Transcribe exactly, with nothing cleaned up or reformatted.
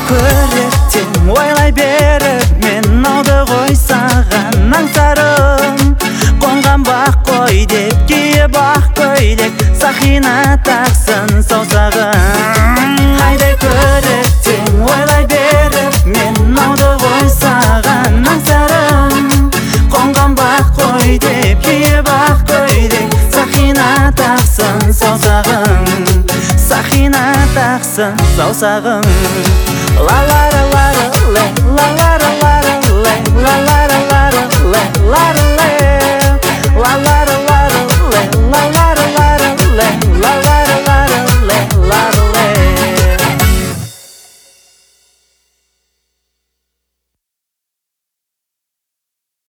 көріктен ойлай беріп мен ауды ғой саған аңсарым қонған бақ қой деп киіп ақ көйлек сақина тақсын саусағын қайдай көріктен ойлай беріп мен ауды ғой саған аңсарым қонған бақ қой деп киіп ақ көйлек сақина тақсын саусағын сақина тақсын саусағын ла ла ла ла ла ла ла ла ла ла ла ла ла ла ла ла ла ла